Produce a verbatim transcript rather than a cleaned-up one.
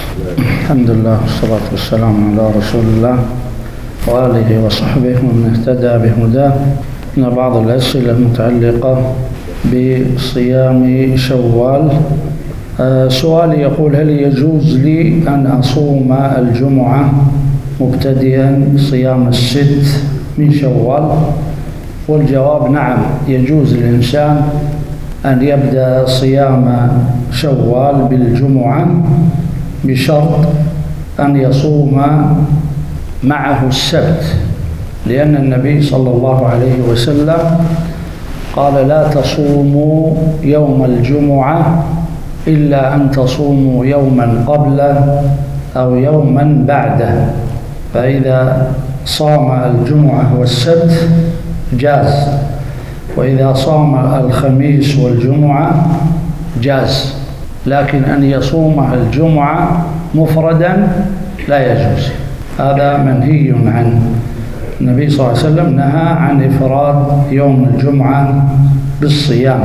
الحمد لله والصلاة والسلام على رسول الله وآله وصحبه ومن اهتدى بهداه. من بعض الأسئلة المتعلقة بصيام شوال. أه سؤالي يقول: هل يجوز لي أن أصوم الجمعة مبتدئا صيام الست من شوال؟ والجواب: نعم، يجوز للإنسان أن يبدأ صيام شوال بالجمعة بشرط أن يصوم معه السبت، لأن النبي صلى الله عليه وسلم قال: لا تصوموا يوم الجمعة إلا أن تصوموا يوما قبله أو يوما بعده. فإذا صام الجمعة والسبت جاز، وإذا صام الخميس والجمعة جاز، لكن أن يصوم الجمعة مفردا لا يجوز، هذا منهي عنه. النبي صلى الله عليه وسلم نهى عن إفراد يوم الجمعة بالصيام.